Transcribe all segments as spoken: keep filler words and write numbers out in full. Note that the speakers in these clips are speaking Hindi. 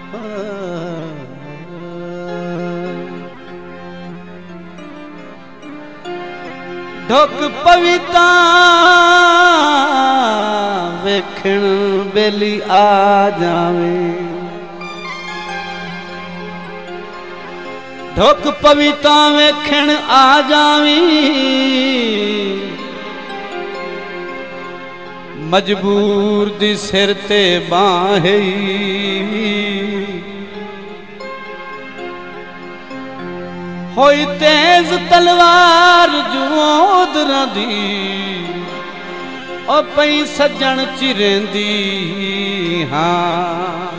ढुक पविता वेखण बेली आ जावे, ढुक पविता वेखण आ जावी, मजबूर दी सिर ते बाहे होई तेज तलवार जोधरा दी ओ पई सजन चिरेंदी। हाँ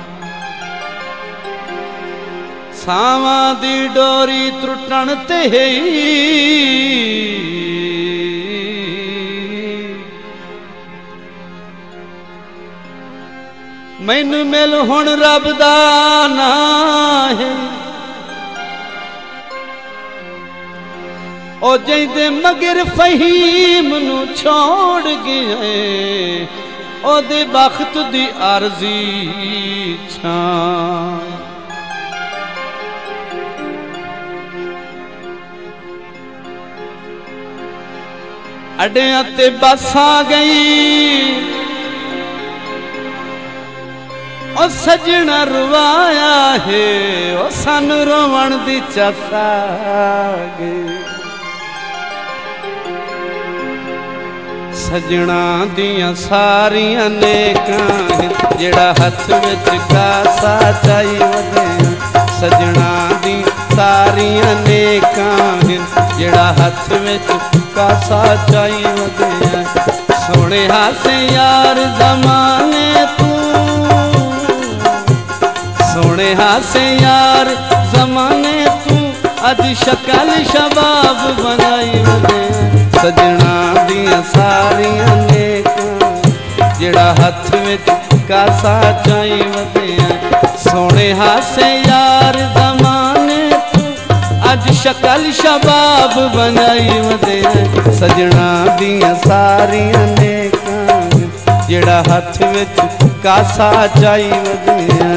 सावां दी डोरी त्रुटण ते मैनू मिल हुण रब दा नाम है, ओ जैदे मगर फहीम नू छोड़ गए, ओ दे बख्त दी अर्जी छां। अड्डियां ते बस आ गई, ओ सजना रुवाया है, ओ सन रोवण दी चसा गई। सजना दियां सारियां नेकां जेड़ा हथ विच कासा चाई वधिया, सजना दी सारियां नेकां जेड़ा हथ विच कासा चाई वधिया। सोने हासे यार जमाने तू, सोने हासे यार जमाने तू, अज शक्ल शबाब बनाई वधिया। सजना दियां सारियां नेकां जेड़ा हथ विच कासा चाई वधिया। सोने हासे यार जमाने तू, अज शक्ल शबाब बनाई वधिया। सजना दियां सारियां नेकां जेड़ा हथ विच कासा चाई वधिया।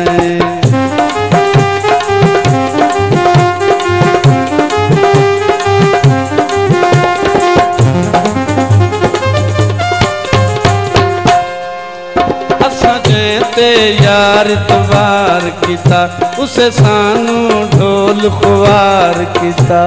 ते यार तवार किता, उसे सानू ढोल खुवार किता।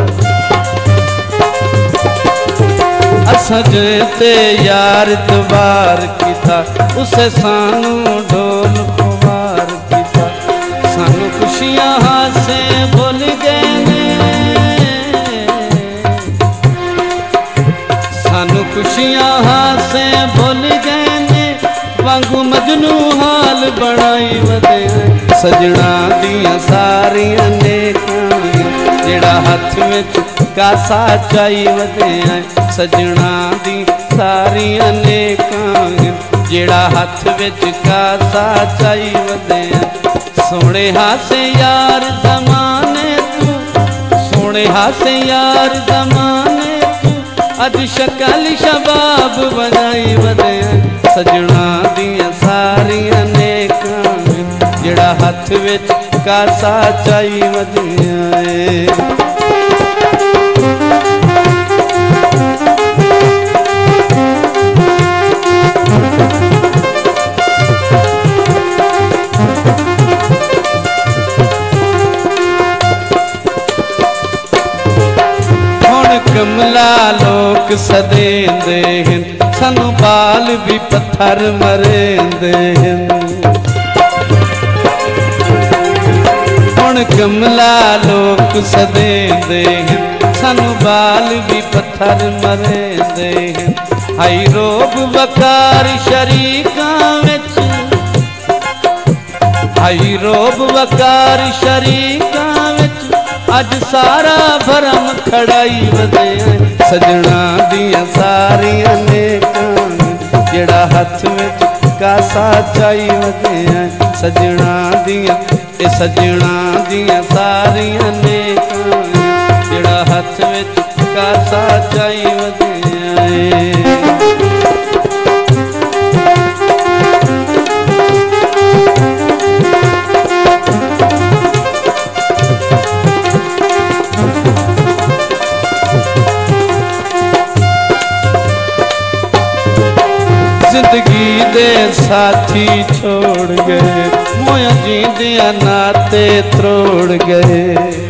असा ते यार तवार किता, उसे सानू ढोल खुवार किता। सानू खुशियां हासे भुल गए ने, सानू खुशियां हासे भुल गए ने, वांगू मजनू हाल बनाई वधिया। सजना दियां सारियां नेकां जेड़ा हथ विच कासा चाई वधिया। सजना दी सारियां नेकां जेड़ा हथ विच कासा चाई वधिया। सोने हासे यार जमाने तू, सोने हासे यार जमाने तू, अज शक्ल शबाब बनाई वधिया। सजना दियां सारियां नेकां जेड़ा हथ विच कासा चाई वधिया। कमला लोक सदेंदे हैं, सानू बाल भी पत्थर मरेंदे हैं। हुण कमला लोक सदेंदे हैं, सानू बाल भी पत्थर मरेंदे हैं। हाई रोब वकार शरीकां विच, हाई रोब वकार शरीकां विच, अज सारा भरम खड़ाई वधिया। सजना दियां सारियां नेकां जेड़ा हथ विच कासा चाई वधिया। सजना दियां ए सजना दियां सारियां नेकां जेड़ा हथ विच कासा चाई वधिया। साथी छोड़ गए, मोया जींदिया नाते त्रोड़ गए।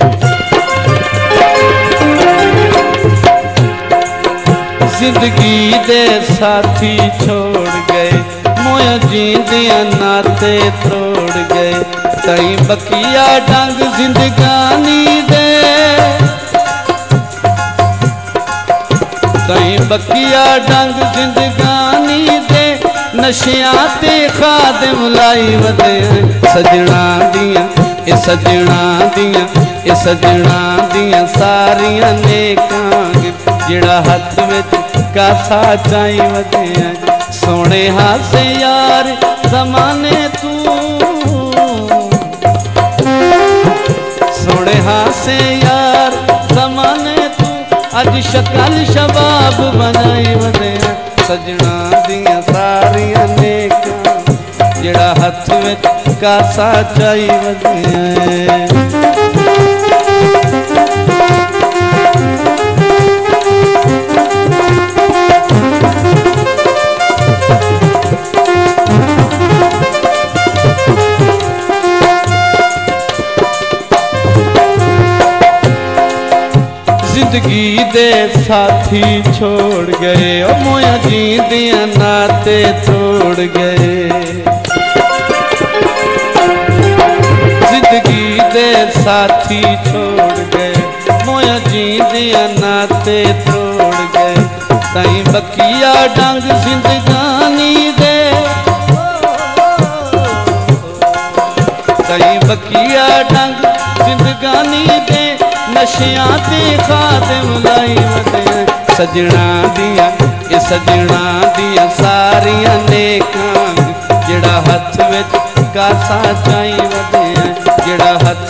जिंदगी दे साथी छोड़ गए, मोया जींदिया नाते त्रोड़ गए। तई बकिया डंग जिंदगानी दे, तई बकिया डंग जिंदगानी दे, नशियां ते खादिम लाई वदे। सजना दियां ए सजना दियां ए सजना दियां सारियां नेकां, जिहड़ा हथ विच कासा चाई वदे। सोने हासे यार ज़माने तू, सोने हासे यार ज़माने तू, अज शक्ल शबाब बनाई वदे। सजना दियां सारियां नेकां, जिहड़ा हथ विच कासा चाई वदे। जिंदगी दे साथी छोड़ गए, ओ मोया जींदिया नाते तोड़ गए। जिंदगी दे साथी छोड़ गए, मोया जींदिया नाते तोड़ गए। तई बकिया डंग जिंदगानी दे, तई बकिया डंग जिंदगानी दे, नशियां ते खादिम लाई वदे। सजना दियां ए सजना दियां सारियां नेकां, जिहड़ा हथ विच कासा चाई वदे। जिहड़ा हथ